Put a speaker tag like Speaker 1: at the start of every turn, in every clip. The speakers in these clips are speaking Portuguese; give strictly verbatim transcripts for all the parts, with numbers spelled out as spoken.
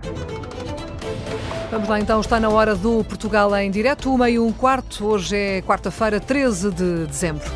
Speaker 1: Vamos lá então, está na hora do Portugal em direto, uma e um quarto. Hoje é quarta-feira, treze de dezembro.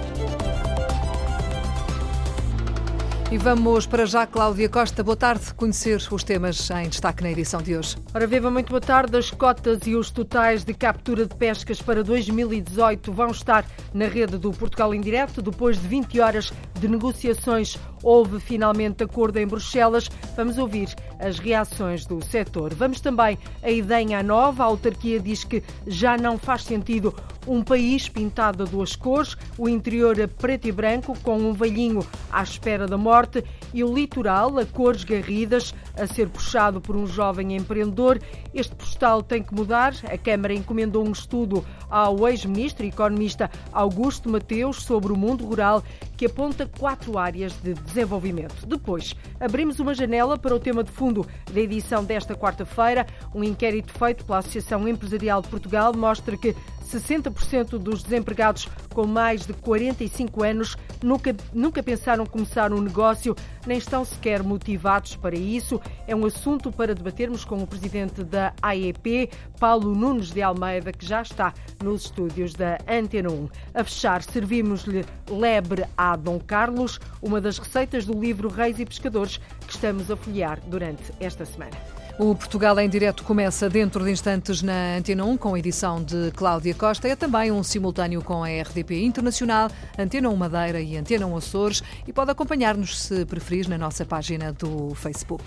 Speaker 1: E vamos para já, Cláudia Costa. Boa tarde. Conhecer os temas em destaque na edição de hoje.
Speaker 2: Ora viva, muito boa tarde. As cotas e os totais de captura de pescas para dois mil e dezoito vão estar na rede do Portugal em direto. Depois de vinte horas de negociações, houve finalmente acordo em Bruxelas. Vamos ouvir as reações do setor. Vamos também a Idenha Nova. A autarquia diz que já não faz sentido um país pintado a duas cores, o interior a preto e branco, com um velhinho à espera da morte, e o litoral a cores garridas, a ser puxado por um jovem empreendedor. Este postal tem que mudar. A Câmara encomendou um estudo ao ex-ministro e economista Augusto Mateus sobre o mundo rural, que aponta quatro áreas de desenvolvimento. Depois, abrimos uma janela para o tema de fundo da edição desta quarta-feira. Um inquérito feito pela Associação Empresarial de Portugal mostra que sessenta por cento dos desempregados com mais de quarenta e cinco anos nunca, nunca pensaram começar um negócio, nem estão sequer motivados para isso. É um assunto para debatermos com o presidente da A E P, Paulo Nunes de Almeida, que já está nos estúdios da Antena um. A fechar, servimos-lhe lebre a Dom Carlos, uma das receitas do livro Reis e Pescadores, que estamos a folhear durante esta semana.
Speaker 1: O Portugal em direto começa dentro de instantes na Antena um, com a edição de Cláudia Costa. É também um simultâneo com a R D P Internacional, Antena um Madeira e Antena um Açores, e pode acompanhar-nos, se preferir, na nossa página do Facebook.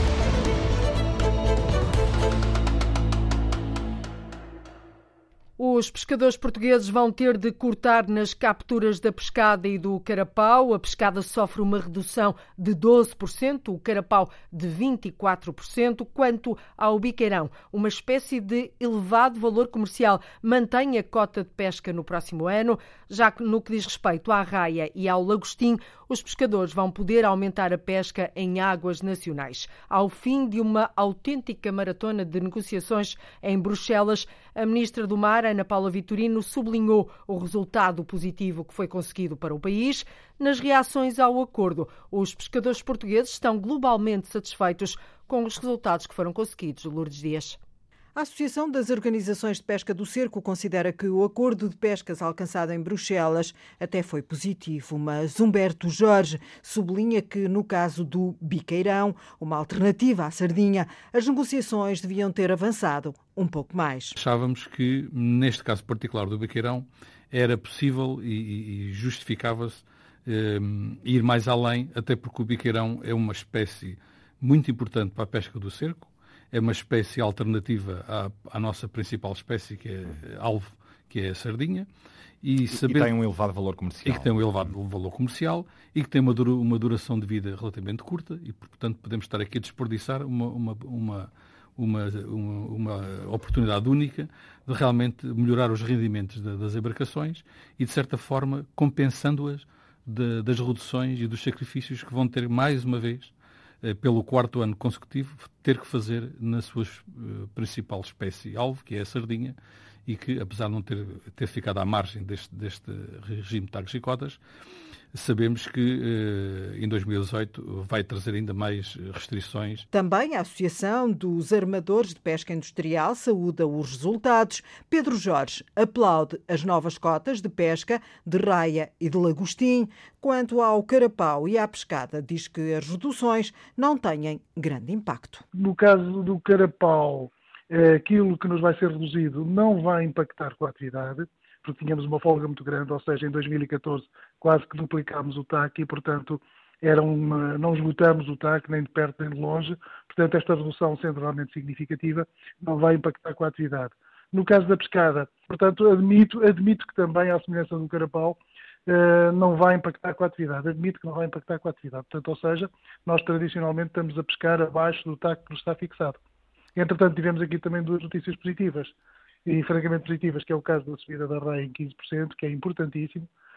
Speaker 2: Os pescadores portugueses vão ter de cortar nas capturas da pescada e do carapau. A pescada sofre uma redução de doze por cento, o carapau de vinte e quatro por cento. Quanto ao biqueirão, uma espécie de elevado valor comercial, mantém a cota de pesca no próximo ano. Já que no que diz respeito à raia e ao lagostim, os pescadores vão poder aumentar a pesca em águas nacionais. Ao fim de uma autêntica maratona de negociações em Bruxelas, a ministra do Mar, Ana Paula Vitorino, sublinhou o resultado positivo que foi conseguido para o país. Nas reações ao acordo, os pescadores portugueses estão globalmente satisfeitos com os resultados que foram conseguidos. Lourdes Dias.
Speaker 3: A Associação das Organizações de Pesca do Cerco considera que o acordo de pescas alcançado em Bruxelas até foi positivo, mas Humberto Jorge sublinha que, no caso do biqueirão, uma alternativa à sardinha, as negociações deviam ter avançado um pouco mais.
Speaker 4: Achávamos que, neste caso particular do biqueirão, era possível e, e justificava-se eh, ir mais além, até porque o biqueirão é uma espécie muito importante para a pesca do cerco. É uma espécie alternativa à, à nossa principal espécie, que é alvo, que é a sardinha.
Speaker 5: E, saber... e tem um elevado valor comercial.
Speaker 4: E que tem um elevado valor comercial e que tem uma, dura, uma duração de vida relativamente curta e, portanto, podemos estar aqui a desperdiçar uma, uma, uma, uma, uma, uma oportunidade única de realmente melhorar os rendimentos de, das embarcações e, de certa forma, compensando-as de, das reduções e dos sacrifícios que vão ter, mais uma vez, pelo quarto ano consecutivo, ter que fazer na sua uh, principal espécie-alvo, que é a sardinha, e que, apesar de não ter, ter ficado à margem deste, deste regime de taxas e cotas, sabemos que uh, em dois mil e dezoito vai trazer ainda mais restrições.
Speaker 3: Também a Associação dos Armadores de Pesca Industrial saúda os resultados. Pedro Jorge aplaude as novas cotas de pesca de raia e de lagostim. Quanto ao carapau e à pescada, diz que as reduções não têm grande impacto.
Speaker 6: No caso do carapau, aquilo que nos vai ser reduzido não vai impactar com a atividade, porque tínhamos uma folga muito grande, ou seja, em dois mil e catorze quase que duplicámos o T A C e, portanto, era uma, não esgotamos o T A C nem de perto nem de longe. Portanto, esta redução, sendo realmente significativa, não vai impactar com a atividade. No caso da pescada, portanto, admito, admito que também, à semelhança do carapau, Uh, não vai impactar com a atividade. Admito que não vai impactar com a atividade. Portanto, ou seja, nós tradicionalmente estamos a pescar abaixo do T A C que nos está fixado. Entretanto, tivemos aqui também duas notícias positivas, e francamente positivas, que é o caso da subida da raia em quinze por cento, que é importantíssimo,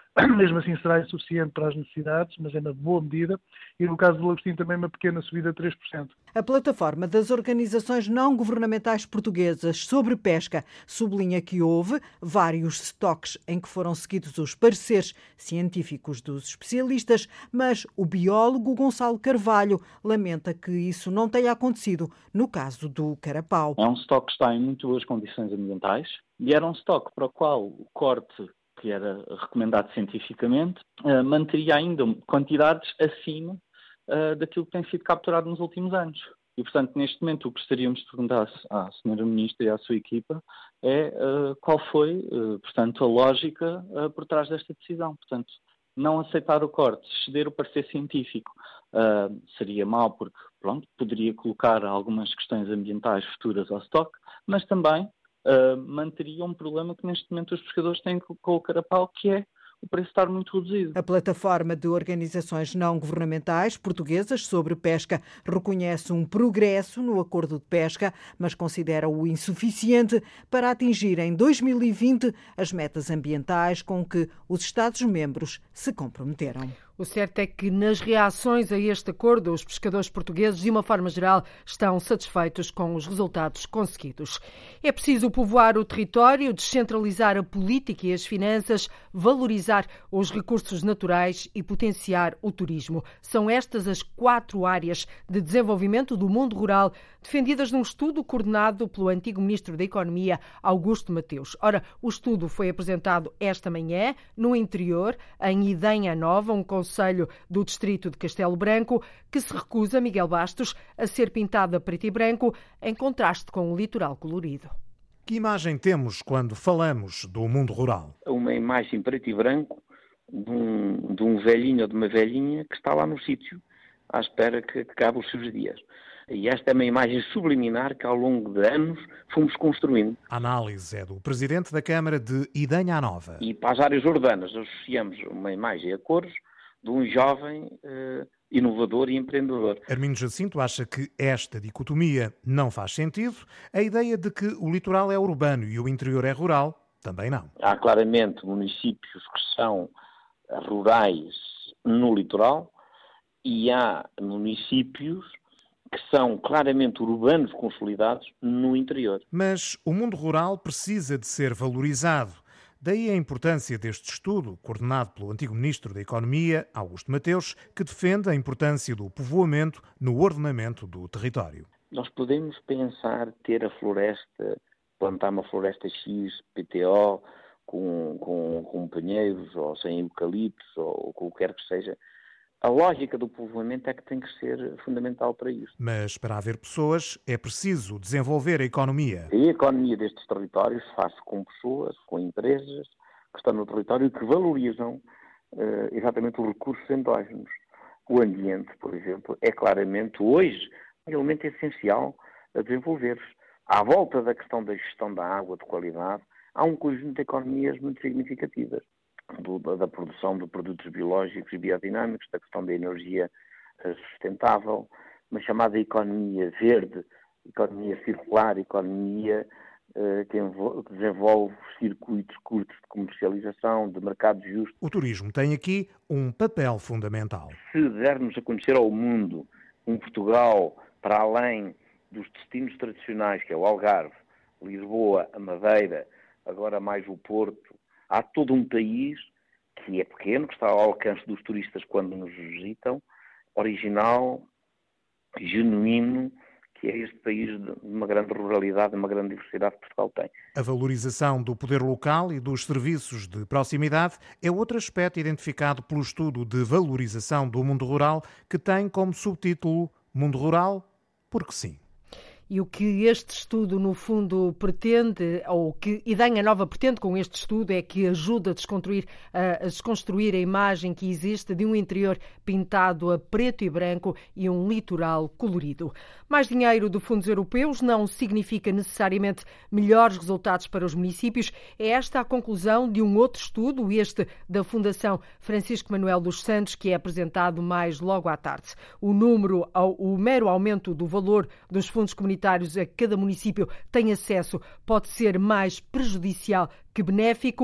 Speaker 6: mesmo assim será insuficiente para as necessidades, mas é na boa medida, e no caso do lagostim também uma pequena subida de três por cento.
Speaker 3: A plataforma das organizações não governamentais portuguesas sobre pesca sublinha que houve vários estoques em que foram seguidos os pareceres científicos dos especialistas, mas o biólogo Gonçalo Carvalho lamenta que isso não tenha acontecido no caso do carapau.
Speaker 7: É um estoque que está em muito boas condições ambientais e era um estoque para o qual o corte, que era recomendado cientificamente, uh, manteria ainda quantidades acima uh, daquilo que tem sido capturado nos últimos anos. E, portanto, neste momento, o que gostaríamos de perguntar à senhora Ministra e à sua equipa é uh, qual foi, uh, portanto, a lógica uh, por trás desta decisão. Portanto, não aceitar o corte, ceder o parecer científico, uh, seria mau porque, pronto, poderia colocar algumas questões ambientais futuras ao estoque, mas também Uh, manteria um problema que neste momento os pescadores têm com, com o carapau, que é o preço estar muito reduzido.
Speaker 3: A plataforma de organizações não governamentais portuguesas sobre pesca reconhece um progresso no acordo de pesca, mas considera-o insuficiente para atingir em dois mil e vinte as metas ambientais com que os Estados-membros se comprometeram.
Speaker 2: O certo é que nas reações a este acordo, os pescadores portugueses, de uma forma geral, estão satisfeitos com os resultados conseguidos. É preciso povoar o território, descentralizar a política e as finanças, valorizar os recursos naturais e potenciar o turismo. São estas as quatro áreas de desenvolvimento do mundo rural defendidas num estudo coordenado pelo antigo Ministro da Economia, Augusto Mateus. Ora, o estudo foi apresentado esta manhã no interior, em Idenha Nova, um Conselho do Distrito de Castelo Branco, que se recusa, Miguel Bastos, a ser pintado a preto e branco, em contraste com o litoral colorido.
Speaker 8: Que imagem temos quando falamos do mundo rural?
Speaker 9: Uma imagem preto e branco de um, de um velhinho ou de uma velhinha que está lá no sítio à espera que acabe os seus dias. E esta é uma imagem subliminar que ao longo de anos fomos construindo.
Speaker 8: A análise é do Presidente da Câmara de Idenha Nova.
Speaker 9: E para as áreas urbanas associamos uma imagem a cores de um jovem eh, inovador e empreendedor.
Speaker 8: Armindo Jacinto acha que esta dicotomia não faz sentido. A ideia de que o litoral é urbano e o interior é rural, também não.
Speaker 9: Há claramente municípios que são rurais no litoral e há municípios que são claramente urbanos consolidados no interior.
Speaker 8: Mas o mundo rural precisa de ser valorizado. Daí a importância deste estudo, coordenado pelo antigo Ministro da Economia, Augusto Mateus, que defende a importância do povoamento no ordenamento do território.
Speaker 9: Nós podemos pensar ter a floresta, plantar uma floresta X, P T O, com, com, com pinheiros, ou sem eucaliptos, ou com o que quer que seja. A lógica do povoamento é que tem que ser fundamental para isso.
Speaker 8: Mas para haver pessoas é preciso desenvolver a economia.
Speaker 9: A economia destes territórios faz com pessoas, com empresas que estão no território e que valorizam uh, exatamente os recursos endógenos. O ambiente, por exemplo, é claramente hoje um elemento essencial a desenvolver-se. À volta da questão da gestão da água de qualidade, há um conjunto de economias muito significativas. Do, da produção de produtos biológicos e biodinâmicos, da questão da energia sustentável, uma chamada economia verde, economia circular, economia uh, que, envolve, que desenvolve circuitos curtos de comercialização, de mercado justo.
Speaker 8: O turismo tem aqui um papel fundamental.
Speaker 9: Se dermos a conhecer ao mundo um Portugal para além dos destinos tradicionais, que é o Algarve, Lisboa, a Madeira, agora mais o Porto, há todo um país que é pequeno, que está ao alcance dos turistas quando nos visitam, original, genuíno, que é este país de uma grande ruralidade, de uma grande diversidade que Portugal tem.
Speaker 8: A valorização do poder local e dos serviços de proximidade é outro aspecto identificado pelo estudo de valorização do mundo rural, que tem como subtítulo Mundo Rural, porque sim.
Speaker 2: E o que este estudo, no fundo, pretende, ou o que Idenha Nova pretende com este estudo, é que ajude a desconstruir, a desconstruir a imagem que existe de um interior pintado a preto e branco e um litoral colorido. Mais dinheiro de fundos europeus não significa necessariamente melhores resultados para os municípios. É esta a conclusão de um outro estudo, este da Fundação Francisco Manuel dos Santos, que é apresentado mais logo à tarde. O número, o mero aumento do valor dos fundos comunitários a cada município tem acesso pode ser mais prejudicial que benéfico.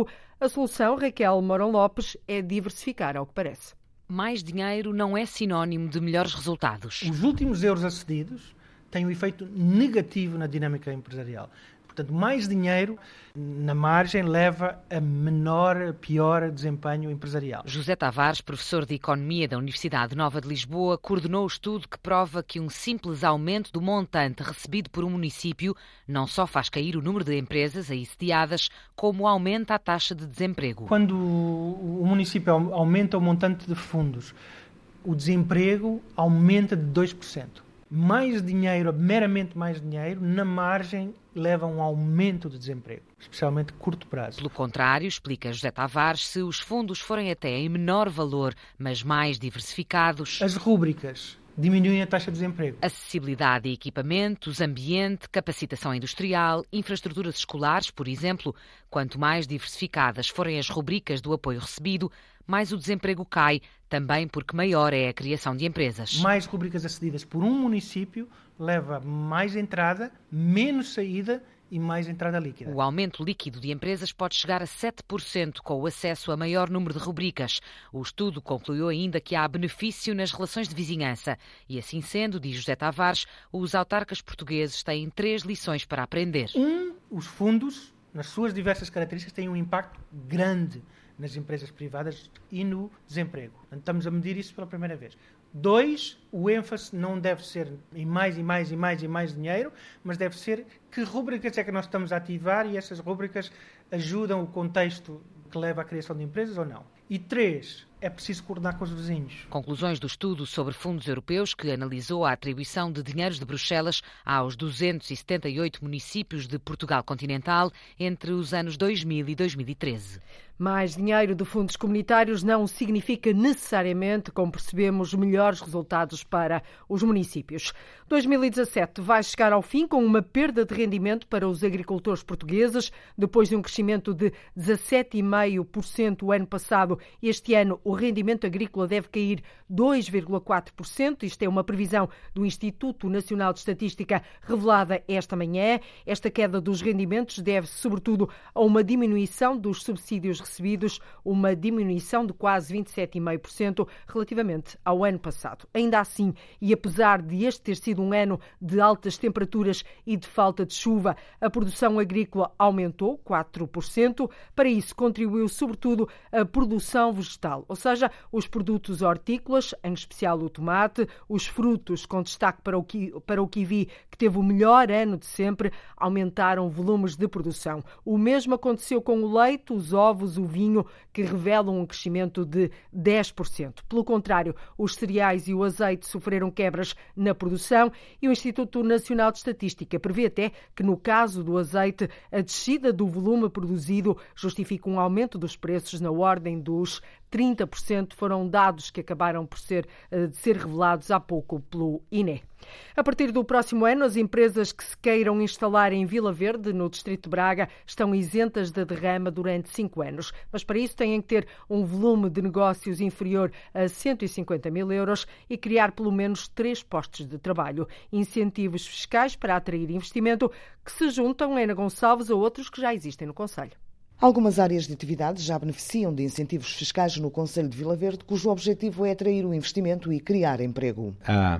Speaker 2: A solução, Raquel Mourão Lopes, é diversificar, ao que parece.
Speaker 10: Mais dinheiro não é sinónimo de melhores resultados.
Speaker 11: Os últimos euros acedidos têm um efeito negativo na dinâmica empresarial. Portanto, mais dinheiro na margem leva a menor, pior desempenho empresarial.
Speaker 10: José Tavares, professor de Economia da Universidade Nova de Lisboa, coordenou o estudo que prova que um simples aumento do montante recebido por um município não só faz cair o número de empresas aí sediadas, como aumenta a taxa de desemprego.
Speaker 11: Quando o município aumenta o montante de fundos, o desemprego aumenta de dois por cento. Mais dinheiro, meramente mais dinheiro, na margem leva a um aumento do desemprego, especialmente a curto prazo.
Speaker 10: Pelo contrário, explica José Tavares, se os fundos forem até em menor valor, mas mais diversificados...
Speaker 11: As rúbricas diminuem a taxa de desemprego.
Speaker 10: Acessibilidade a equipamentos, ambiente, capacitação industrial, infraestruturas escolares, por exemplo. Quanto mais diversificadas forem as rubricas do apoio recebido, mais o desemprego cai, também porque maior é a criação de empresas.
Speaker 11: Mais rubricas acedidas por um município leva mais entrada, menos saída e mais entrada líquida.
Speaker 10: O aumento líquido de empresas pode chegar a sete por cento com o acesso a maior número de rubricas. O estudo concluiu ainda que há benefício nas relações de vizinhança. E assim sendo, diz José Tavares, os autarcas portugueses têm três lições para aprender.
Speaker 11: Um, os fundos, nas suas diversas características, têm um impacto grande nas empresas privadas e no desemprego. Estamos a medir isso pela primeira vez. Dois, o ênfase não deve ser em mais e mais e mais e mais dinheiro, mas deve ser que rubricas é que nós estamos a ativar e essas rubricas ajudam o contexto que leva à criação de empresas ou não. E três, é preciso coordenar com os vizinhos.
Speaker 10: Conclusões do estudo sobre fundos europeus que analisou a atribuição de dinheiros de Bruxelas aos duzentos e setenta e oito municípios de Portugal continental entre os anos dois mil e dois mil e treze.
Speaker 2: Mais dinheiro de fundos comunitários não significa necessariamente, como percebemos, melhores resultados para os municípios. dois mil e dezassete vai chegar ao fim com uma perda de rendimento para os agricultores portugueses. Depois de um crescimento de dezassete vírgula cinco por cento o ano passado, este ano o rendimento agrícola deve cair dois vírgula quatro por cento. Isto é uma previsão do Instituto Nacional de Estatística revelada esta manhã. Esta queda dos rendimentos deve-se sobretudo a uma diminuição dos subsídios recebidos, uma diminuição de quase vinte e sete vírgula cinco por cento relativamente ao ano passado. Ainda assim, e apesar de este ter sido um ano de altas temperaturas e de falta de chuva, a produção agrícola aumentou quatro por cento. Para isso, contribuiu sobretudo a produção vegetal, ou seja, os produtos hortícolas, em especial o tomate, os frutos, com destaque para o, ki, para o kiwi, que teve o melhor ano de sempre, aumentaram volumes de produção. O mesmo aconteceu com o leite, os ovos, o vinho, que revelam um crescimento de dez por cento. Pelo contrário, os cereais e o azeite sofreram quebras na produção e o Instituto Nacional de Estatística prevê até que, no caso do azeite, a descida do volume produzido justifica um aumento dos preços na ordem dos trinta por cento. Foram dados que acabaram por ser, de ser revelados há pouco pelo I N E. A partir do próximo ano, as empresas que se queiram instalar em Vila Verde, no distrito de Braga, estão isentas da derrama durante cinco anos. Mas para isso têm que ter um volume de negócios inferior a cento e cinquenta mil euros e criar pelo menos três postos de trabalho. Incentivos fiscais para atrair investimento que se juntam em Ana Gonçalves a outros que já existem no concelho.
Speaker 12: Algumas áreas de atividade já beneficiam de incentivos fiscais no concelho de Vila Verde, cujo objetivo é atrair o investimento e criar emprego.
Speaker 13: Há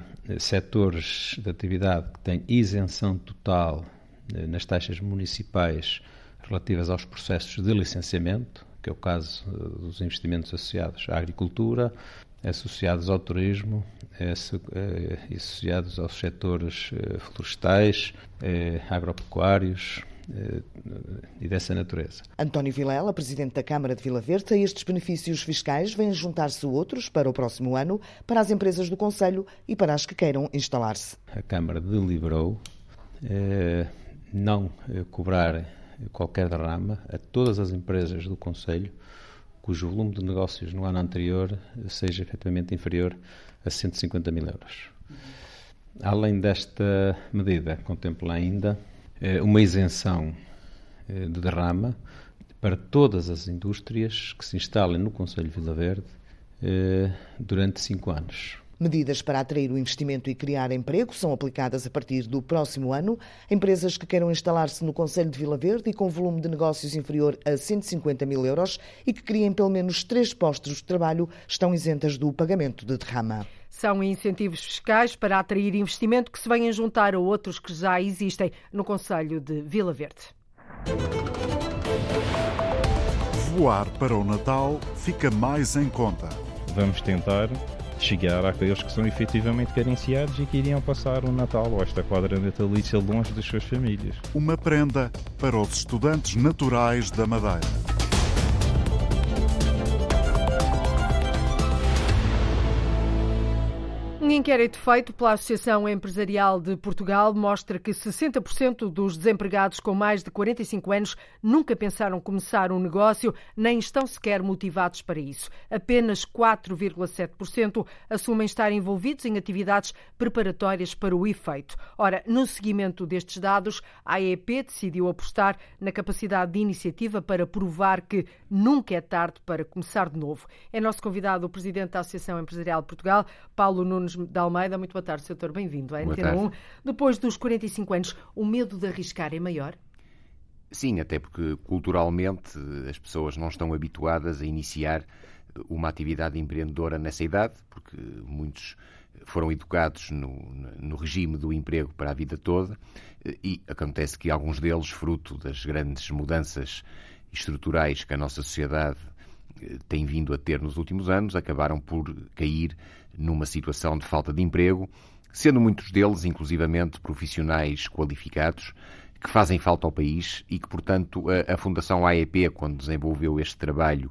Speaker 13: setores de atividade que têm isenção total nas taxas municipais relativas aos processos de licenciamento, que é o caso dos investimentos associados à agricultura, associados ao turismo, associados aos setores florestais, agropecuários e dessa natureza.
Speaker 12: António Vilela, presidente da Câmara de Vila Verde, a estes benefícios fiscais vêm juntar-se outros para o próximo ano, para as empresas do concelho e para as que queiram instalar-se.
Speaker 13: A Câmara deliberou eh, não eh, cobrar qualquer derrama a todas as empresas do concelho cujo volume de negócios no ano anterior seja efetivamente inferior a cento e cinquenta mil euros. Além desta medida, contempla ainda uma isenção de derrama para todas as indústrias que se instalem no concelho de Vila Verde durante cinco anos.
Speaker 12: Medidas para atrair o investimento e criar emprego são aplicadas a partir do próximo ano. Empresas que queiram instalar-se no concelho de Vila Verde e com volume de negócios inferior a cento e cinquenta mil euros e que criem pelo menos três postos de trabalho estão isentas do pagamento de derrama.
Speaker 2: São incentivos fiscais para atrair investimento que se vêm juntar a outros que já existem no concelho de Vila Verde.
Speaker 14: Voar para o Natal fica mais em conta.
Speaker 5: Vamos tentar chegar àqueles que são efetivamente carenciados e que iriam passar o Natal ou esta quadra natalícia longe das suas famílias.
Speaker 14: Uma prenda para os estudantes naturais da Madeira.
Speaker 2: Um inquérito feito pela Associação Empresarial de Portugal mostra que sessenta por cento dos desempregados com mais de quarenta e cinco anos nunca pensaram começar um negócio, nem estão sequer motivados para isso. Apenas quatro vírgula sete por cento assumem estar envolvidos em atividades preparatórias para o efeito. Ora, no seguimento destes dados, a A E P decidiu apostar na capacidade de iniciativa para provar que nunca é tarde para começar de novo. É nosso convidado o Presidente da Associação Empresarial de Portugal, Paulo Nunes de Almeida. Muito boa tarde, doutor. Bem-vindo à Antena um. Depois dos quarenta e cinco anos, o medo de arriscar é maior?
Speaker 15: Sim, até porque culturalmente as pessoas não estão habituadas a iniciar uma atividade empreendedora nessa idade, porque muitos foram educados no, no regime do emprego para a vida toda e acontece que alguns deles, fruto das grandes mudanças estruturais que a nossa sociedade tem vindo a ter nos últimos anos, acabaram por cair numa situação de falta de emprego, sendo muitos deles, inclusivamente, profissionais qualificados, que fazem falta ao país e que, portanto, a, a Fundação A E P, quando desenvolveu este trabalho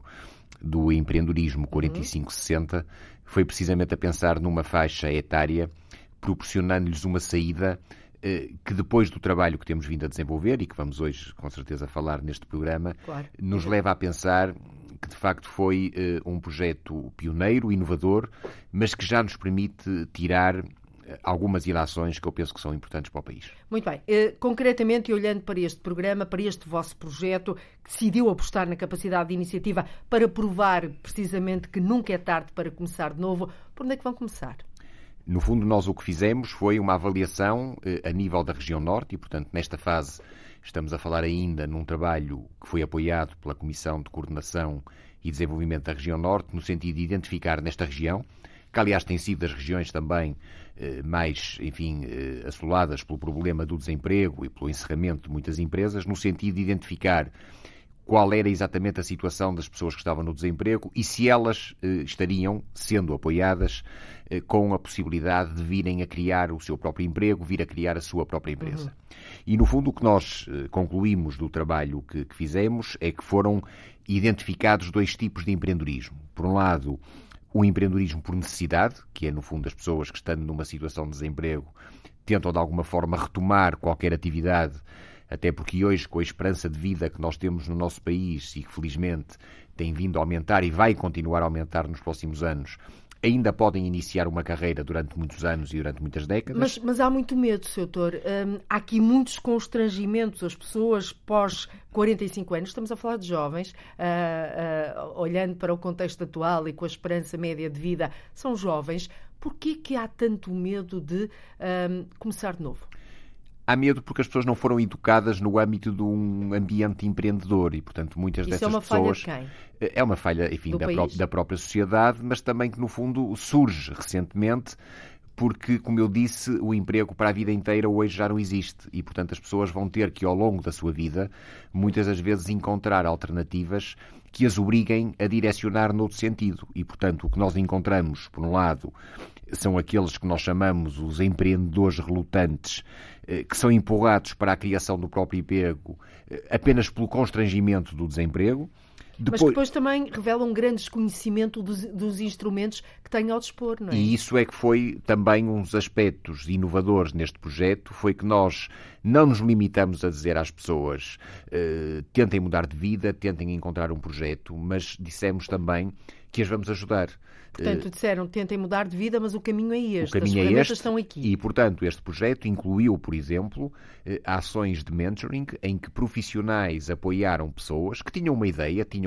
Speaker 15: do empreendedorismo quarenta e cinco sessenta, foi precisamente a pensar numa faixa etária, proporcionando-lhes uma saída eh, que depois do trabalho que temos vindo a desenvolver e que vamos hoje, com certeza, falar neste programa, claro, nos leva a pensar que de facto foi uh, um projeto pioneiro, inovador, mas que já nos permite tirar uh, algumas ilações que eu penso que são importantes para o país.
Speaker 2: Muito bem. Uh, concretamente, e olhando para este programa, para este vosso projeto, que decidiu apostar na capacidade de iniciativa para provar precisamente que nunca é tarde para começar de novo, por onde é que vão começar?
Speaker 15: No fundo, nós o que fizemos foi uma avaliação uh, a nível da região norte e, portanto, nesta fase estamos a falar ainda num trabalho que foi apoiado pela Comissão de Coordenação e Desenvolvimento da Região Norte, no sentido de identificar nesta região, que aliás tem sido das regiões também eh, mais, enfim, eh, assoladas pelo problema do desemprego e pelo encerramento de muitas empresas, no sentido de identificar qual era exatamente a situação das pessoas que estavam no desemprego e se elas eh, estariam sendo apoiadas eh, com a possibilidade de virem a criar o seu próprio emprego, vir a criar a sua própria empresa. Uhum. E, no fundo, o que nós eh, concluímos do trabalho que, que fizemos é que foram identificados dois tipos de empreendedorismo. Por um lado, o empreendedorismo por necessidade, que é, no fundo, as pessoas que, estando numa situação de desemprego, tentam, de alguma forma, retomar qualquer atividade, até porque hoje, com a esperança de vida que nós temos no nosso país e que, felizmente, tem vindo a aumentar e vai continuar a aumentar nos próximos anos, ainda podem iniciar uma carreira durante muitos anos e durante muitas décadas.
Speaker 2: Mas, mas há muito medo, senhor doutor. Hum, há aqui muitos constrangimentos. As pessoas pós quarenta e cinco anos, estamos a falar de jovens, uh, uh, olhando para o contexto atual e com a esperança média de vida, são jovens. Por que que há tanto medo de um, começar de novo?
Speaker 15: Há medo porque as pessoas não foram educadas no âmbito de um ambiente empreendedor e, portanto, muitas
Speaker 2: Isso
Speaker 15: dessas
Speaker 2: é uma
Speaker 15: pessoas...
Speaker 2: falha de
Speaker 15: quem? É uma falha, enfim, da, pró- da própria sociedade, mas também que, no fundo, surge recentemente porque, como eu disse, o emprego para a vida inteira hoje já não existe e, portanto, as pessoas vão ter que, ao longo da sua vida, muitas das vezes encontrar alternativas que as obriguem a direcionar noutro sentido. E, portanto, o que nós encontramos, por um lado, são aqueles que nós chamamos os empreendedores relutantes, que são empurrados para a criação do próprio emprego apenas pelo constrangimento do desemprego.
Speaker 2: Depois... Mas depois também revela um grande desconhecimento dos, dos instrumentos que têm ao dispor, não é?
Speaker 15: E isso é que foi também um dos aspectos inovadores neste projeto, foi que nós não nos limitamos a dizer às pessoas uh, tentem mudar de vida, tentem encontrar um projeto, mas dissemos também que as vamos ajudar.
Speaker 2: Portanto, disseram, tentem mudar de vida, mas o caminho é este,
Speaker 15: o caminho
Speaker 2: as ferramentas
Speaker 15: é este,
Speaker 2: estão aqui.
Speaker 15: E, portanto, este projeto incluiu, por exemplo, ações de mentoring em que profissionais apoiaram pessoas que tinham uma ideia, tinham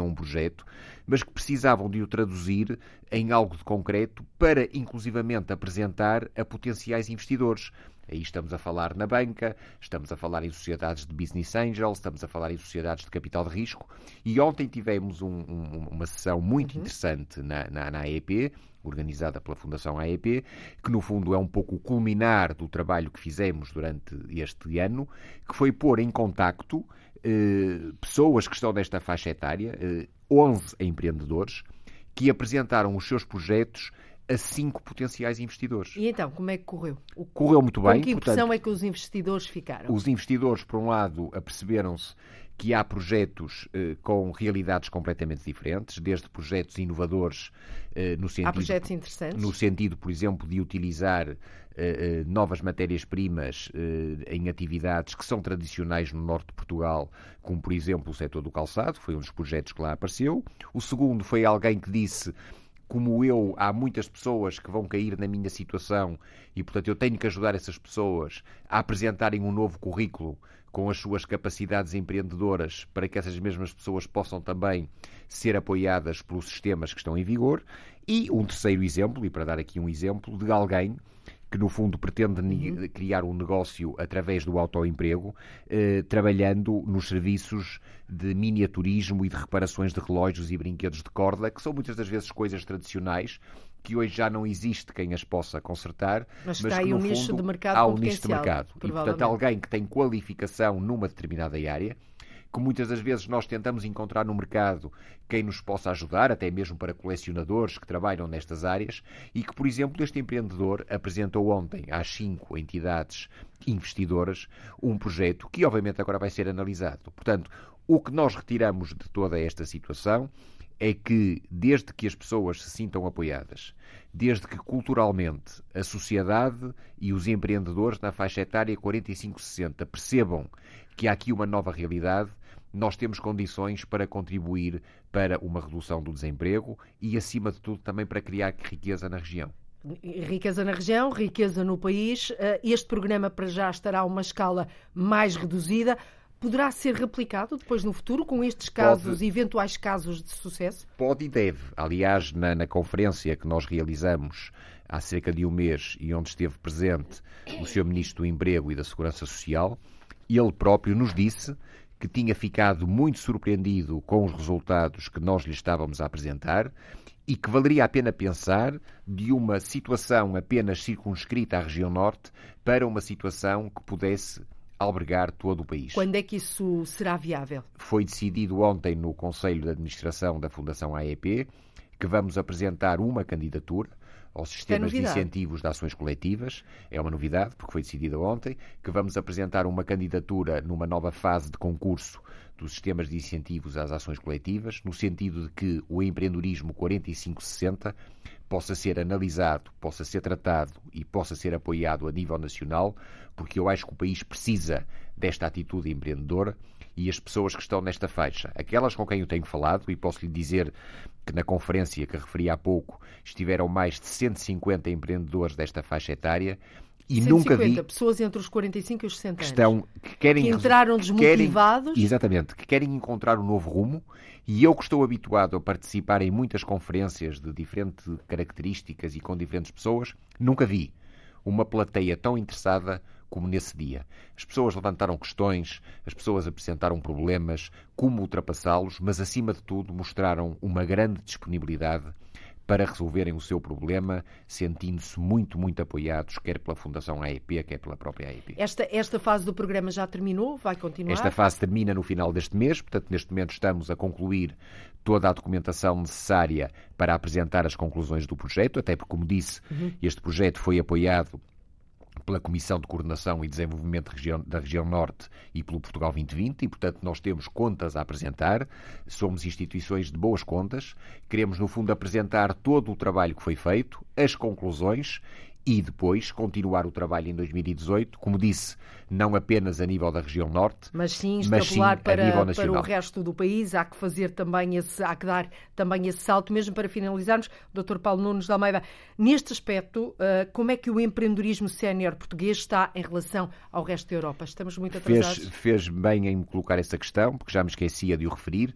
Speaker 15: tinham um projeto, mas que precisavam de o traduzir em algo de concreto para, inclusivamente, apresentar a potenciais investidores. Aí estamos a falar na banca, estamos a falar em sociedades de business angels, estamos a falar em sociedades de capital de risco. E ontem tivemos um, um, uma sessão muito uhum. interessante na, na, na A E P, organizada pela Fundação A E P, que no fundo é um pouco o culminar do trabalho que fizemos durante este ano, que foi pôr em contacto eh, pessoas que estão nesta faixa etária, eh, onze empreendedores, que apresentaram os seus projetos a cinco potenciais investidores.
Speaker 2: E então, como é que correu? O...
Speaker 15: Correu muito bem.
Speaker 2: Com que impressão
Speaker 15: portanto,
Speaker 2: é que os investidores ficaram?
Speaker 15: Os investidores, por um lado, aperceberam-se que há projetos eh, com realidades completamente diferentes, desde projetos inovadores eh, no sentido...
Speaker 2: Há projetos interessantes?
Speaker 15: No sentido, por exemplo, de utilizar eh, eh, novas matérias-primas eh, em atividades que são tradicionais no norte de Portugal, como, por exemplo, o setor do calçado, foi um dos projetos que lá apareceu. O segundo foi alguém que disse... Como eu, há muitas pessoas que vão cair na minha situação e, portanto, eu tenho que ajudar essas pessoas a apresentarem um novo currículo com as suas capacidades empreendedoras para que essas mesmas pessoas possam também ser apoiadas pelos sistemas que estão em vigor. E um terceiro exemplo, e para dar aqui um exemplo, de alguém que no fundo pretende uhum. criar um negócio através do autoemprego, eh, trabalhando nos serviços de miniaturismo e de reparações de relógios e brinquedos de corda, que são muitas das vezes coisas tradicionais, que hoje já não existe quem as possa consertar,
Speaker 2: mas,
Speaker 15: mas
Speaker 2: está
Speaker 15: que
Speaker 2: aí
Speaker 15: no
Speaker 2: um
Speaker 15: fundo
Speaker 2: nicho de mercado
Speaker 15: há um
Speaker 2: com
Speaker 15: nicho de mercado. E, portanto, alguém que tem qualificação numa determinada área, que muitas das vezes nós tentamos encontrar no mercado quem nos possa ajudar, até mesmo para colecionadores que trabalham nestas áreas, e que, por exemplo, este empreendedor apresentou ontem às cinco entidades investidoras um projeto que, obviamente, agora vai ser analisado. Portanto, o que nós retiramos de toda esta situação é que, desde que as pessoas se sintam apoiadas, desde que culturalmente a sociedade e os empreendedores na faixa etária quarenta e cinco a sessenta percebam que há aqui uma nova realidade, nós temos condições para contribuir para uma redução do desemprego e, acima de tudo, também para criar riqueza na região.
Speaker 2: Riqueza na região, riqueza no país. Este programa, para já, estará a uma escala mais reduzida. Poderá ser replicado depois no futuro com estes casos, Pode... eventuais casos de sucesso?
Speaker 15: Pode e deve. Aliás, na, na conferência que nós realizamos há cerca de um mês e onde esteve presente o senhor Ministro do Emprego e da Segurança Social, ele próprio nos disse que tinha ficado muito surpreendido com os resultados que nós lhe estávamos a apresentar e que valeria a pena pensar de uma situação apenas circunscrita à região norte para uma situação que pudesse albergar todo o país.
Speaker 2: Quando é que isso será viável?
Speaker 15: Foi decidido ontem no Conselho de Administração da Fundação A E P que vamos apresentar uma candidatura aos sistemas de incentivos de ações coletivas. É uma novidade, porque foi decidida ontem, que vamos apresentar uma candidatura numa nova fase de concurso dos sistemas de incentivos às ações coletivas, no sentido de que o empreendedorismo quarenta e cinco a sessenta possa ser analisado, possa ser tratado e possa ser apoiado a nível nacional, porque eu acho que o país precisa desta atitude empreendedora e as pessoas que estão nesta faixa, aquelas com quem eu tenho falado, e posso lhe dizer que na conferência que referi há pouco estiveram mais de cento e cinquenta empreendedores desta faixa etária e
Speaker 2: cento e cinquenta
Speaker 15: nunca vi
Speaker 2: pessoas entre os quarenta e cinco e os sessenta
Speaker 15: que estão, que querem
Speaker 2: que entraram desmotivados,
Speaker 15: querem, exatamente, que querem encontrar um novo rumo. E eu que estou habituado a participar em muitas conferências de diferentes características e com diferentes pessoas, nunca vi uma plateia tão interessada como nesse dia. As pessoas levantaram questões, as pessoas apresentaram problemas, como ultrapassá-los, mas acima de tudo mostraram uma grande disponibilidade para resolverem o seu problema, sentindo-se muito, muito apoiados, quer pela Fundação A E P, quer pela própria A E P.
Speaker 2: Esta, esta fase do programa já terminou? Vai continuar?
Speaker 15: Esta fase termina no final deste mês, portanto, neste momento estamos a concluir toda a documentação necessária para apresentar as conclusões do projeto, até porque, como disse, uhum. este projeto foi apoiado pela Comissão de Coordenação e Desenvolvimento da Região Norte e pelo Portugal vinte vinte e, portanto, nós temos contas a apresentar, somos instituições de boas contas, queremos, no fundo, apresentar todo o trabalho que foi feito, as conclusões e depois continuar o trabalho em dois mil e dezoito, como disse, não apenas a nível da região norte,
Speaker 2: mas sim extrapolar para, para o
Speaker 15: nacional.
Speaker 2: resto do país. Há que fazer também esse, há que dar também esse salto, mesmo para finalizarmos. doutor Paulo Nunes de Almeida, neste aspecto, como é que o empreendedorismo sénior português está em relação ao resto da Europa? Estamos muito atrasados?
Speaker 15: Fez, fez bem em colocar essa questão, porque já me esquecia de o referir,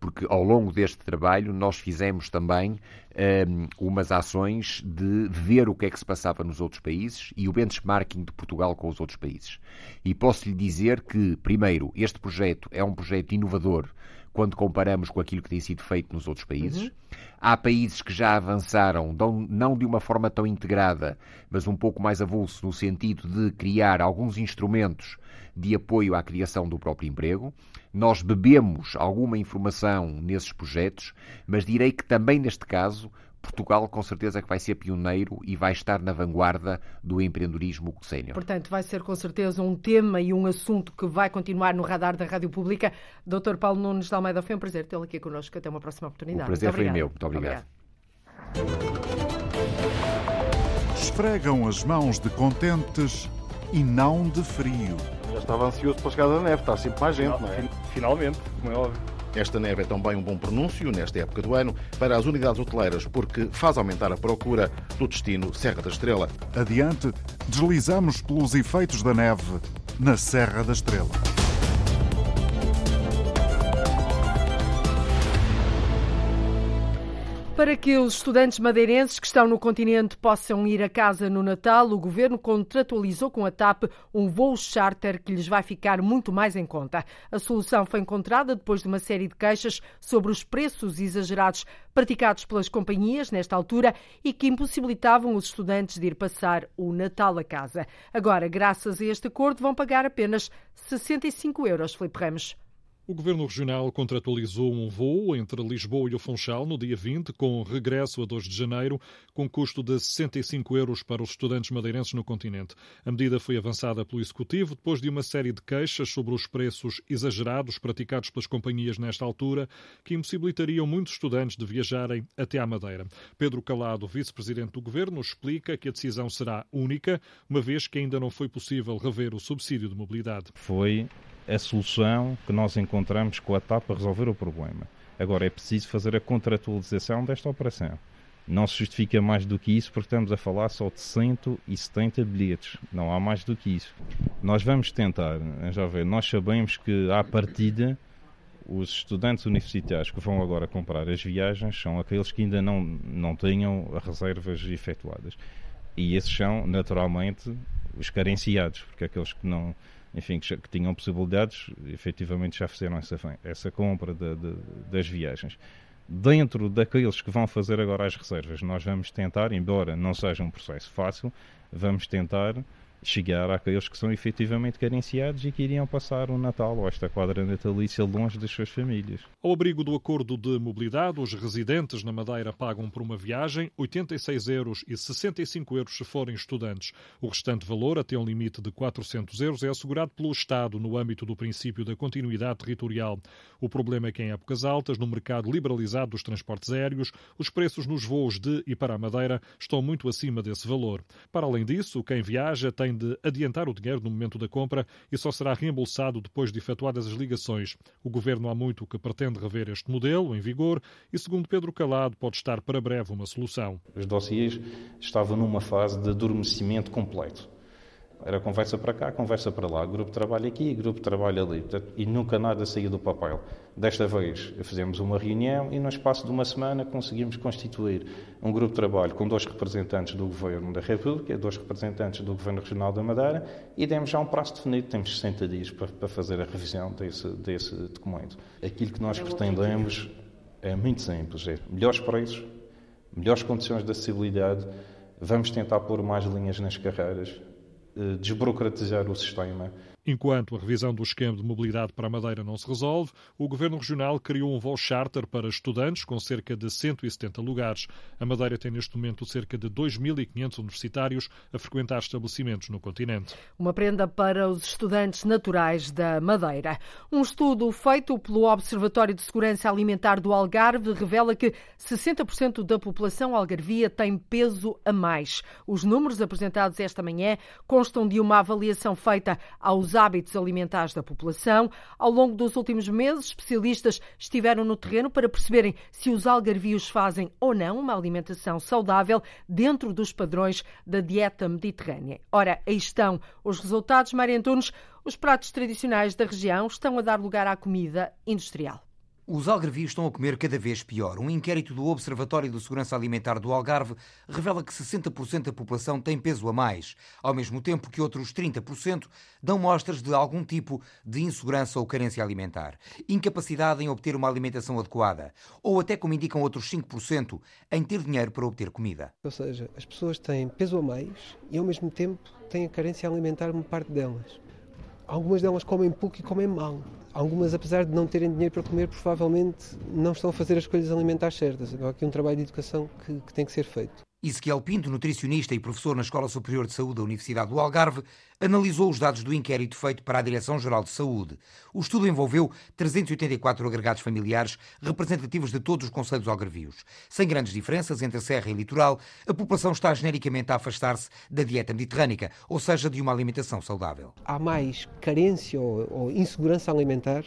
Speaker 15: porque ao longo deste trabalho nós fizemos também um, umas ações de ver o que é que se passava nos outros países e o benchmarking de Portugal com os outros países. E posso-lhe dizer que, primeiro, este projeto é um projeto inovador quando comparamos com aquilo que tem sido feito nos outros países. Uhum. Há países que já avançaram, não de uma forma tão integrada, mas um pouco mais avulso, no sentido de criar alguns instrumentos de apoio à criação do próprio emprego. Nós bebemos alguma informação nesses projetos, mas direi que também neste caso Portugal com certeza que vai ser pioneiro e vai estar na vanguarda do empreendedorismo sénior.
Speaker 2: Portanto, vai ser com certeza um tema e um assunto que vai continuar no radar da Rádio Pública. doutor Paulo Nunes de Almeida, foi um prazer tê-lo aqui connosco. Até uma próxima oportunidade.
Speaker 15: O prazer foi meu. Muito obrigado.
Speaker 14: Esfregam as mãos de contentes e não de frio.
Speaker 16: Já estava ansioso pela chegada da neve, está sempre mais gente, não é?
Speaker 17: Finalmente, como é óbvio.
Speaker 16: Esta neve é também um bom pronúncio, nesta época do ano, para as unidades hoteleiras, porque faz aumentar a procura do destino Serra da Estrela.
Speaker 14: Adiante, deslizamos pelos efeitos da neve na Serra da Estrela.
Speaker 2: Para que os estudantes madeirenses que estão no continente possam ir a casa no Natal, o Governo contratualizou com a TAP um voo charter que lhes vai ficar muito mais em conta. A solução foi encontrada depois de uma série de queixas sobre os preços exagerados praticados pelas companhias nesta altura e que impossibilitavam os estudantes de ir passar o Natal a casa. Agora, graças a este acordo, vão pagar apenas sessenta e cinco euros, Filipe Ramos.
Speaker 18: O Governo Regional contratualizou um voo entre Lisboa e o Funchal no dia vinte, com regresso a dois de janeiro, com custo de sessenta e cinco euros para os estudantes madeirenses no continente. A medida foi avançada pelo Executivo depois de uma série de queixas sobre os preços exagerados praticados pelas companhias nesta altura, que impossibilitariam muitos estudantes de viajarem até à Madeira. Pedro Calado, vice-presidente do Governo, explica que a decisão será única, uma vez que ainda não foi possível rever o subsídio de mobilidade.
Speaker 5: Foi a solução que nós encontramos com a TAP para resolver o problema. Agora é preciso fazer a contratualização desta operação. Não se justifica mais do que isso, porque estamos a falar só de cento e setenta bilhetes. Não há mais do que isso. Nós vamos tentar, já ver, nós sabemos que à partida os estudantes universitários que vão agora comprar as viagens são aqueles que ainda não, não tenham reservas efetuadas. E esses são, naturalmente, os carenciados, porque aqueles que não... enfim, que, já, que tinham possibilidades, efetivamente já fizeram essa, essa compra de, de, das viagens. Dentro daqueles que vão fazer agora as reservas, nós vamos tentar, embora não seja um processo fácil, vamos tentar chegar àqueles que são efetivamente carenciados e que iriam passar o Natal ou esta quadra natalícia longe das suas famílias.
Speaker 18: Ao abrigo do acordo de mobilidade, os residentes na Madeira pagam por uma viagem oitenta e seis euros e sessenta e cinco euros se forem estudantes. O restante valor, até um limite de quatrocentos euros, é assegurado pelo Estado no âmbito do princípio da continuidade territorial. O problema é que em épocas altas, no mercado liberalizado dos transportes aéreos, os preços nos voos de e para a Madeira estão muito acima desse valor. Para além disso, quem viaja tem de adiantar o dinheiro no momento da compra e só será reembolsado depois de efetuadas as ligações. O Governo há muito que pretende rever este modelo em vigor e, segundo Pedro Calado, pode estar para breve uma solução.
Speaker 5: Os dossiês estavam numa fase de adormecimento completo. Era conversa para cá, conversa para lá, grupo de trabalho aqui, grupo de trabalho ali, e nunca nada saía do papel. Desta vez fizemos uma reunião e no espaço de uma semana conseguimos constituir um grupo de trabalho com dois representantes do Governo da República, dois representantes do Governo Regional da Madeira e demos já um prazo definido, temos sessenta dias para, para fazer a revisão desse, desse documento. Aquilo que nós pretendemos é muito simples, é melhores preços, melhores condições de acessibilidade, vamos tentar pôr mais linhas nas carreiras, desburocratizar o sistema.
Speaker 18: Enquanto a revisão do esquema de mobilidade para a Madeira não se resolve, o Governo Regional criou um voo charter para estudantes com cerca de cento e setenta lugares. A Madeira tem neste momento cerca de dois mil e quinhentos universitários a frequentar estabelecimentos no continente.
Speaker 2: Uma prenda para os estudantes naturais da Madeira. Um estudo feito pelo Observatório de Segurança Alimentar do Algarve revela que sessenta por cento da população algarvia tem peso a mais. Os números apresentados esta manhã constam de uma avaliação feita aos hábitos alimentares da população. Ao longo dos últimos meses, especialistas estiveram no terreno para perceberem se os algarvios fazem ou não uma alimentação saudável dentro dos padrões da dieta mediterrânea. Ora, aí estão os resultados. Maria Antunes, os pratos tradicionais da região estão a dar lugar à comida industrial.
Speaker 17: Os algarvios estão a comer cada vez pior. Um inquérito do Observatório de Segurança Alimentar do Algarve revela que sessenta por cento da população tem peso a mais, ao mesmo tempo que outros trinta por cento dão mostras de algum tipo de insegurança ou carência alimentar, incapacidade em obter uma alimentação adequada, ou até, como indicam outros cinco por cento, em ter dinheiro para obter comida.
Speaker 19: Ou seja, as pessoas têm peso a mais e, ao mesmo tempo, têm a carência alimentar uma parte delas. Algumas delas comem pouco e comem mal. Algumas, apesar de não terem dinheiro para comer, provavelmente não estão a fazer as escolhas alimentares certas. Há aqui um trabalho de educação que, que tem que ser feito.
Speaker 17: Ezequiel Pinto, nutricionista e professor na Escola Superior de Saúde da Universidade do Algarve, analisou os dados do inquérito feito para a Direção-Geral de Saúde. O estudo envolveu trezentos e oitenta e quatro agregados familiares representativos de todos os concelhos algarvios. Sem grandes diferenças entre a Serra e o Litoral, a população está genericamente a afastar-se da dieta mediterrânica, ou seja, de uma alimentação saudável.
Speaker 19: Há mais carência ou, ou insegurança alimentar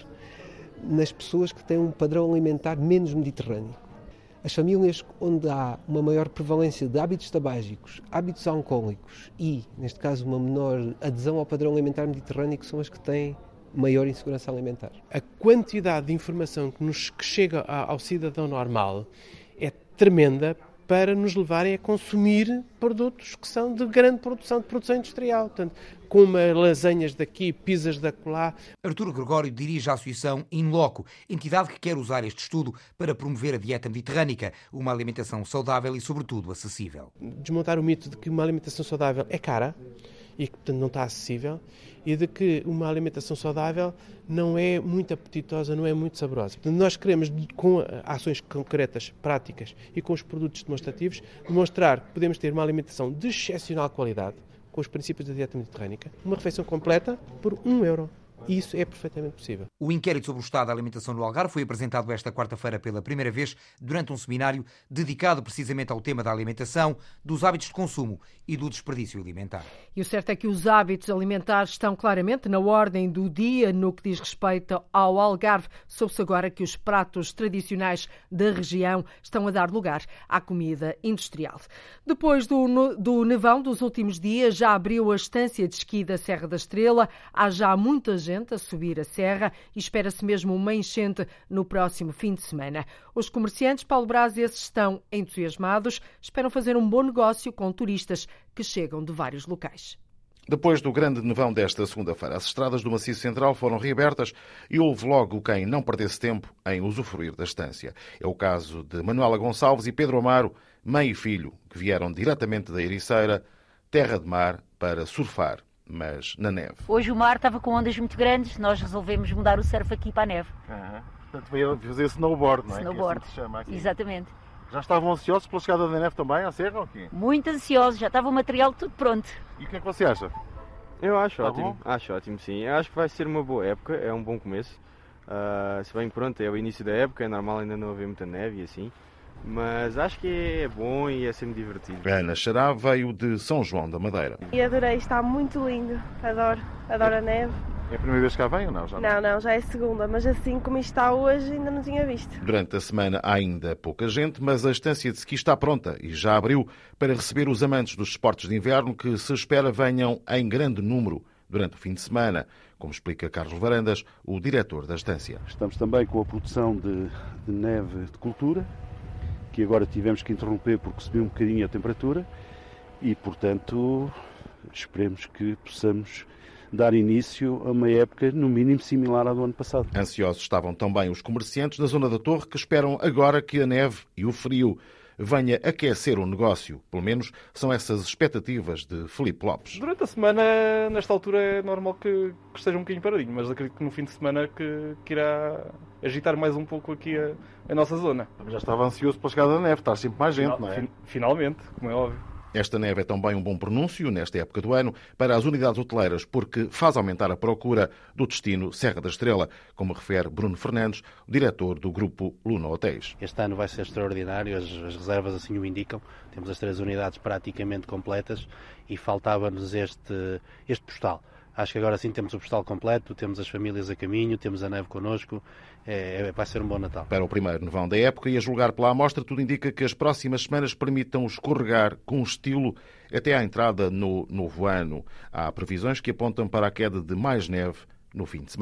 Speaker 19: nas pessoas que têm um padrão alimentar menos mediterrâneo. As famílias onde há uma maior prevalência de hábitos tabágicos, hábitos alcoólicos e, neste caso, uma menor adesão ao padrão alimentar mediterrâneo são as que têm maior insegurança alimentar.
Speaker 20: A quantidade de informação que, nos, que chega ao cidadão normal é tremenda para nos levarem a consumir produtos que são de grande produção, de produção industrial. Portanto, como lasanhas daqui, pizzas da acolá.
Speaker 17: Arturo Gregório dirige a associação In Loco, entidade que quer usar este estudo para promover a dieta mediterrânica, uma alimentação saudável e, sobretudo, acessível.
Speaker 20: Desmontar o mito de que uma alimentação saudável é cara e que, portanto, não está acessível, e de que uma alimentação saudável não é muito apetitosa, não é muito saborosa. Portanto, nós queremos, com ações concretas, práticas e com os produtos demonstrativos, demonstrar que podemos ter uma alimentação de excepcional qualidade, com os princípios da dieta mediterrânica, uma refeição completa por um euro. E isso é perfeitamente possível.
Speaker 17: O inquérito sobre o estado da alimentação no Algarve foi apresentado esta quarta-feira pela primeira vez durante um seminário dedicado precisamente ao tema da alimentação, dos hábitos de consumo e do desperdício alimentar.
Speaker 2: E o certo é que os hábitos alimentares estão claramente na ordem do dia no que diz respeito ao Algarve. Soube-se agora que os pratos tradicionais da região estão a dar lugar à comida industrial. Depois do, do nevão dos últimos dias, já abriu a estância de esqui da Serra da Estrela. Há já muita gente a subir a serra e espera-se mesmo uma enchente no próximo fim de semana. Os comerciantes Paulo Brás estão entusiasmados, esperam fazer um bom negócio com turistas que chegam de vários locais.
Speaker 16: Depois do grande nevão desta segunda-feira, as estradas do Maciço Central foram reabertas e houve logo quem não perdesse tempo em usufruir da estância. É o caso de Manuela Gonçalves e Pedro Amaro, mãe e filho, que vieram diretamente da Ericeira, terra de mar, para surfar, mas na neve.
Speaker 21: Hoje o mar estava com ondas muito grandes, nós resolvemos mudar o surf aqui para a neve.
Speaker 16: Uhum. Portanto, veio fazer snowboard, não é?
Speaker 21: Snowboard,
Speaker 16: que é assim que se chama aqui.
Speaker 21: Exatamente.
Speaker 16: Já estavam ansiosos pela chegada da neve também à serra ou quê?
Speaker 21: Muito ansiosos, já estava o material tudo pronto.
Speaker 16: E o que é que você acha?
Speaker 22: Eu acho
Speaker 16: Tá
Speaker 22: ótimo,
Speaker 16: bom?
Speaker 22: acho ótimo, sim. Eu acho que vai ser uma boa época, é um bom começo. Uh, se bem que pronto, é o início da época, é normal ainda não haver muita neve e assim. Mas acho que é bom e é sempre divertido.
Speaker 16: Ana Xará veio de São João da Madeira.
Speaker 23: E adorei, está muito lindo. Adoro, adoro a neve.
Speaker 16: É a primeira vez que cá vem ou não? Já não?
Speaker 23: Não, não, já é a segunda, mas assim como isto está hoje ainda não tinha visto.
Speaker 16: Durante a semana há ainda pouca gente, mas a estância de ski está pronta e já abriu para receber os amantes dos esportes de inverno que se espera venham em grande número durante o fim de semana, como explica Carlos Varandas, o diretor da estância.
Speaker 24: Estamos também com a produção de, de neve de cultura, que agora tivemos que interromper porque subiu um bocadinho a temperatura e, portanto, esperemos que possamos dar início a uma época, no mínimo, similar à do ano passado.
Speaker 16: Ansiosos estavam também os comerciantes da zona da Torre, que esperam agora que a neve e o frio venha aquecer o negócio. Pelo menos são essas expectativas de Filipe Lopes.
Speaker 25: Durante a semana, nesta altura, é normal que, que esteja um bocadinho paradinho, mas acredito que no fim de semana que, que irá agitar mais um pouco aqui a, a nossa zona.
Speaker 16: Já estava ansioso pela chegada da neve, está sempre mais gente,
Speaker 25: Final,
Speaker 16: não é?
Speaker 25: Finalmente, como é óbvio.
Speaker 16: Esta neve é também um bom pronúncio, nesta época do ano, para as unidades hoteleiras, porque faz aumentar a procura do destino Serra da Estrela, como refere Bruno Fernandes, o diretor do grupo Luna Hotéis.
Speaker 26: Este ano vai ser extraordinário, as, as reservas assim o indicam. Temos as três unidades praticamente completas e faltava-nos este, este postal. Acho que agora sim temos o postal completo, temos as famílias a caminho, temos a neve connosco, é, vai ser um bom Natal.
Speaker 16: Para o primeiro nevão da época e a julgar pela amostra, tudo indica que as próximas semanas permitam escorregar com estilo até à entrada no novo ano. Há previsões que apontam para a queda de mais neve no fim de semana.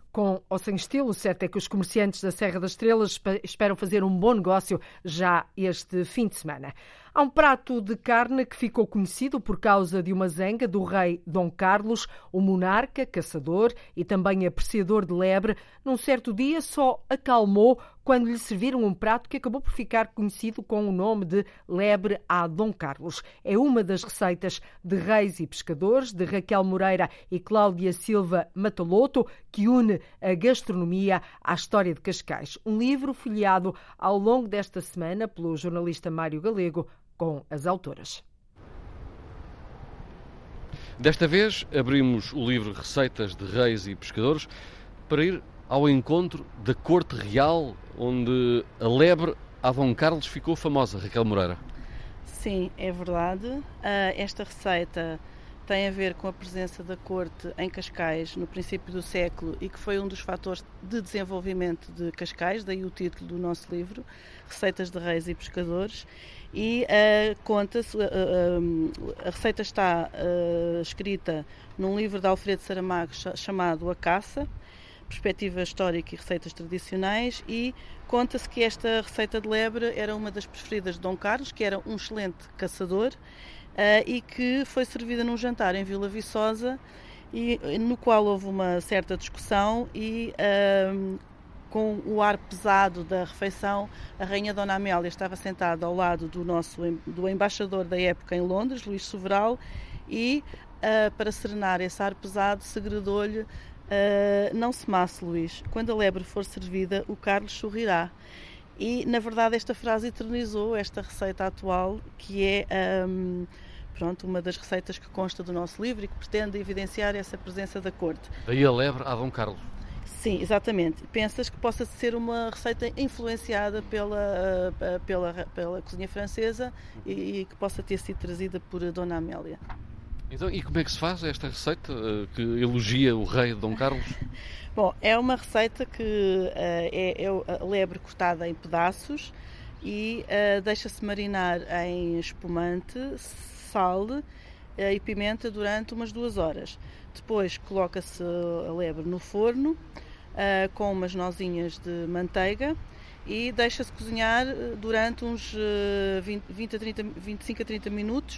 Speaker 2: Com ou sem estilo, o certo é que os comerciantes da Serra das Estrelas esperam fazer um bom negócio já este fim de semana. Há um prato de carne que ficou conhecido por causa de uma zanga do rei Dom Carlos, o monarca, caçador e também apreciador de lebre. Num certo dia só acalmou quando lhe serviram um prato que acabou por ficar conhecido com o nome de lebre à Dom Carlos. É uma das receitas de Reis e Pescadores, de Raquel Moreira e Cláudia Silva Mataloto, que une a gastronomia à história de Cascais. Um livro folheado ao longo desta semana pelo jornalista Mário Galego, com as autoras.
Speaker 1: Desta vez abrimos o livro Receitas de Reis e Pescadores para ir ao encontro da Corte Real, onde a lebre à Dom Carlos ficou famosa. Raquel Moreira.
Speaker 3: Sim, é verdade. Esta receita tem a ver com a presença da corte em Cascais no princípio do século e que foi um dos fatores de desenvolvimento de Cascais, daí o título do nosso livro, Receitas de Reis e Pescadores. E uh, conta-se, uh, uh, a receita está uh, escrita num livro de Alfredo Saramago chamado A Caça, Perspectiva Histórica e Receitas Tradicionais, e conta-se que esta receita de lebre era uma das preferidas de Dom Carlos, que era um excelente caçador, uh, e que foi servida num jantar em Vila Viçosa, e, no qual houve uma certa discussão e uh, com o ar pesado da refeição, a Rainha Dona Amélia estava sentada ao lado do nosso do embaixador da época em Londres, Luís Soberal, e uh, para serenar esse ar pesado, segredou-lhe: uh, não se masse, Luís, quando a lebre for servida, o Carlos sorrirá. E, na verdade, esta frase eternizou esta receita atual, que é um, pronto, uma das receitas que consta do nosso livro e que pretende evidenciar essa presença da corte.
Speaker 1: Daí a lebre à Dom Carlos.
Speaker 3: Sim, exatamente. Pensas que possa ser uma receita influenciada pela, pela, pela cozinha francesa e, e que possa ter sido trazida por Dona Amélia.
Speaker 1: Então, e como é que se faz esta receita que elogia o rei Dom Carlos?
Speaker 3: Bom, é uma receita que uh, é, é a lebre cortada em pedaços e uh, deixa-se marinar em espumante, sal uh, e pimenta durante umas duas horas. Depois coloca-se a lebre no forno uh, com umas nozinhas de manteiga e deixa-se cozinhar durante uns uh, vinte, vinte a trinta, vinte e cinco a trinta minutos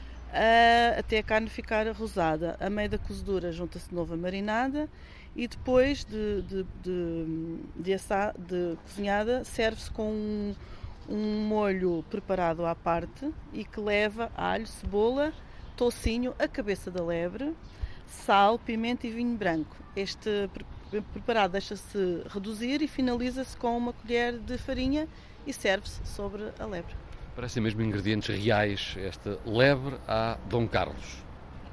Speaker 3: uh, até a carne ficar rosada. A meio da cozedura junta-se de novo a marinada e depois de, de, de, de, assar, de cozinhada serve-se com um, um molho preparado à parte e que leva alho, cebola, toucinho, a cabeça da lebre, sal, pimenta e vinho branco. Este preparado deixa-se reduzir e finaliza-se com uma colher de farinha e serve-se sobre a lebre.
Speaker 1: Parecem mesmo ingredientes reais, esta lebre à Dom Carlos.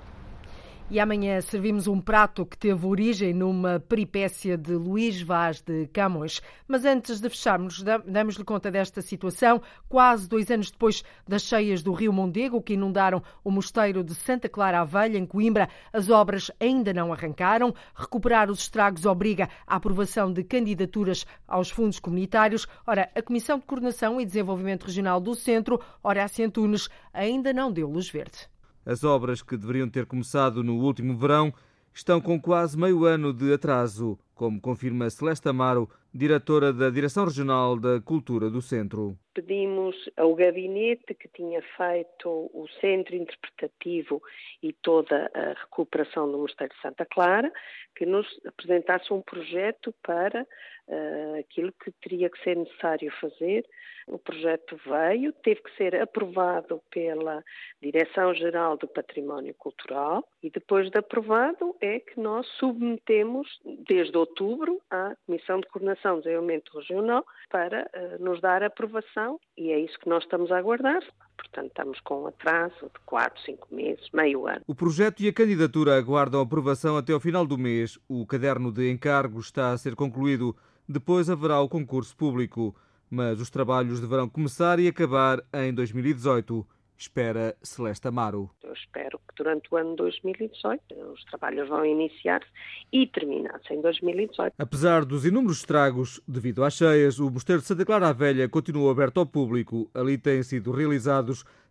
Speaker 2: E amanhã servimos um prato que teve origem numa peripécia de Luís Vaz de Camões. Mas antes de fecharmos, damos-lhe conta desta situação. Quase dois anos depois das cheias do Rio Mondego, que inundaram o mosteiro de Santa Clara à Velha, em Coimbra, as obras ainda não arrancaram. Recuperar os estragos obriga à aprovação de candidaturas aos fundos comunitários. Ora, a Comissão de Coordenação e Desenvolvimento Regional do Centro, Horácio Antunes, ainda não deu luz verde.
Speaker 4: As obras, que deveriam ter começado no último verão, estão com quase meio ano de atraso, como confirma Celeste Amaro, diretora da Direção Regional da Cultura do Centro.
Speaker 6: Pedimos ao gabinete que tinha feito o centro interpretativo e toda a recuperação do Mosteiro de Santa Clara que nos apresentasse um projeto para uh, aquilo que teria que ser necessário fazer. O projeto veio, teve que ser aprovado pela Direção-Geral do Património Cultural e depois de aprovado é que nós submetemos desde outubro à Comissão de Coordenação e Desenvolvimento Regional para uh, nos dar aprovação e é isso que nós estamos a aguardar. Portanto, estamos com um atraso de quatro, cinco meses, meio ano.
Speaker 4: O projeto e a candidatura aguardam aprovação até ao final do mês. O caderno de encargos está a ser concluído. Depois haverá o concurso público. Mas os trabalhos deverão começar e acabar em dois mil e dezoito. Espera Celeste Amaro.
Speaker 6: Eu espero que durante o ano de dois mil e dezoito os trabalhos vão iniciar-se e terminar-se em dois mil e dezoito.
Speaker 4: Apesar dos inúmeros estragos devido às cheias, o Mosteiro de Santa Clara à Velha continua aberto ao público. Ali têm sido realizados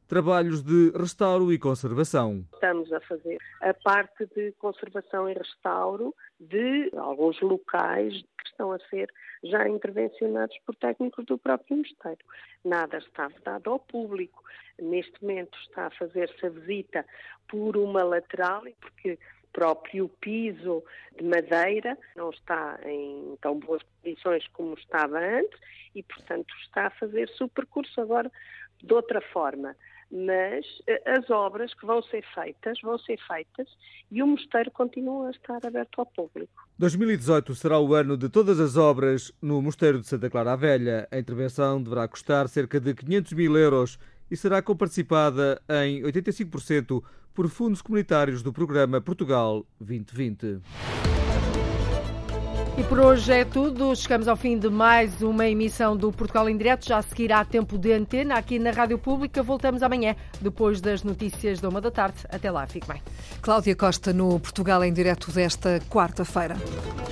Speaker 4: trabalhos de restauro e conservação.
Speaker 6: Estamos a fazer a parte de conservação e restauro de alguns locais que estão a ser já intervencionados por técnicos do próprio mosteiro. Nada está vedado ao público. Neste momento está a fazer-se a visita por uma lateral, porque o próprio piso de madeira não está em tão boas condições como estava antes e, portanto, está a fazer-se o percurso agora de outra forma. Mas as obras que vão ser feitas, vão ser feitas e o mosteiro continua a estar aberto ao público.
Speaker 4: dois mil e dezoito será o ano de todas as obras no Mosteiro de Santa Clara à Velha. A intervenção deverá custar cerca de quinhentos mil euros e será comparticipada em oitenta e cinco por cento por fundos comunitários do programa Portugal vinte vinte.
Speaker 2: E por hoje é tudo. Chegamos ao fim de mais uma emissão do Portugal em Direto. Já seguirá tempo de antena aqui na Rádio Pública. Voltamos amanhã, depois das notícias da uma da tarde. Até lá, fique bem.
Speaker 7: Cláudia Costa no Portugal em Direto desta quarta-feira.